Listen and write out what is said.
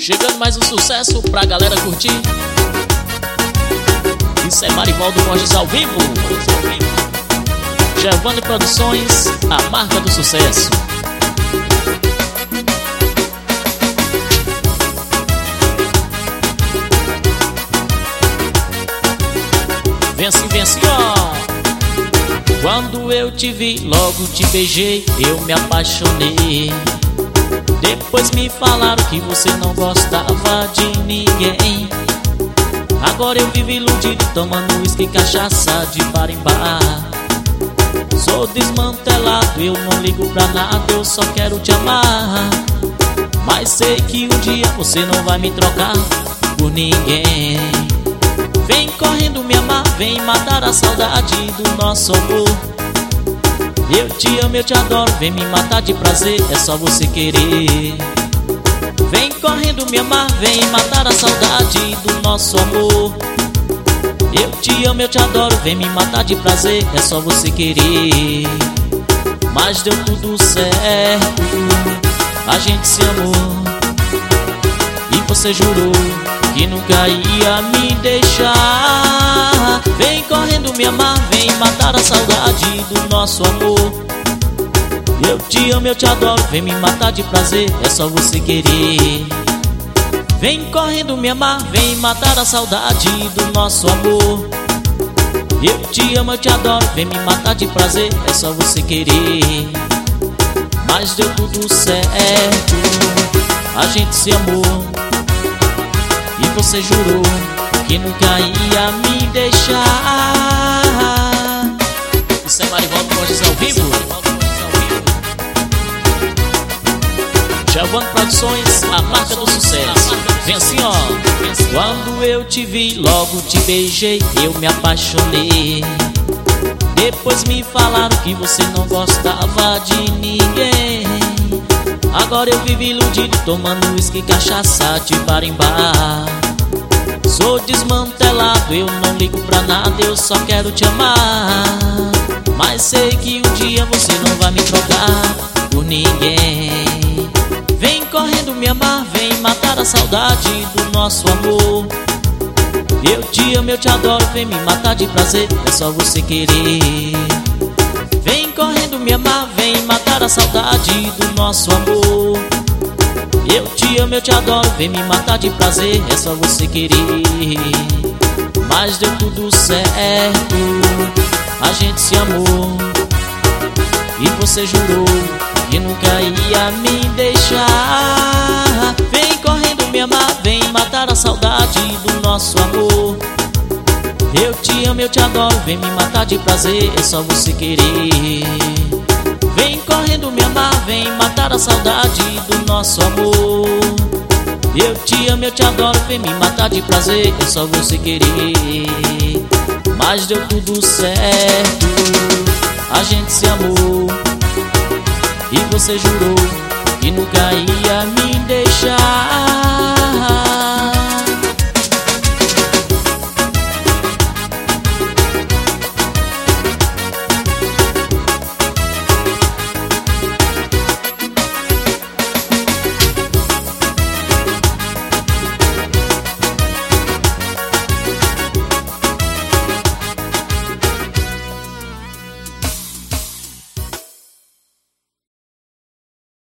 Chegando mais um sucesso pra galera curtir. Isso é Marivaldo Borges ao vivo. Giovanni Produções, a marca do sucesso. Vem assim, ó. Quando eu te vi, logo te beijei, eu me apaixonei. Depois me falaram que você não gostava de ninguém. Agora eu vivo iludido, tomando uísque e cachaça de bar em bar. Sou desmantelado, eu não ligo pra nada, eu só quero te amar. Mas sei que um dia você não vai me trocar por ninguém. Vem correndo me amar, vem matar a saudade do nosso amor. Eu te amo, eu te adoro, vem me matar de prazer, é só você querer. Vem correndo me amar, vem matar a saudade do nosso amor. Eu te amo, eu te adoro, vem me matar de prazer, é só você querer. Mas deu tudo certo, a gente se amou. E você jurou que nunca ia me deixar. Vem correndo me amar, vem matar a saudade do nosso amor. Eu te amo, eu te adoro, vem me matar de prazer, é só você querer. Vem correndo me amar, vem matar a saudade do nosso amor. Eu te amo, eu te adoro, vem me matar de prazer, é só você querer. Mas deu tudo certo, a gente se amou. E você jurou que nunca ia me deixar. Isso é Marivaldo Borges ao vivo. Giovanni Produções, a marca do sucesso. Vem assim, ó. Quando eu te vi, logo te beijei, eu me apaixonei. Depois me falaram que você não gostava de ninguém. Agora eu vivo iludido, tomando uísque e cachaça de bar em bar. Sou desmantelado, eu não ligo pra nada, eu só quero te amar. Mas sei que um dia você não vai me trocar por ninguém. Vem correndo me amar, vem matar a saudade do nosso amor. Eu te amo, eu te adoro, vem me matar de prazer, é só você querer. Vem correndo me amar, vem matar a saudade do nosso amor. Eu te amo, eu te adoro, vem me matar de prazer, é só você querer. Mas deu tudo certo, a gente se amou. E você jurou que nunca ia me deixar. Vem correndo me amar, vem matar a saudade do nosso amor. Eu te amo, eu te adoro, vem me matar de prazer, é só você querer. Vem correndo me amar, vem matar a saudade do nosso amor. Eu te amo, eu te adoro, vem me matar de prazer, é só você querer. Mas deu tudo certo, a gente se amou. E você jurou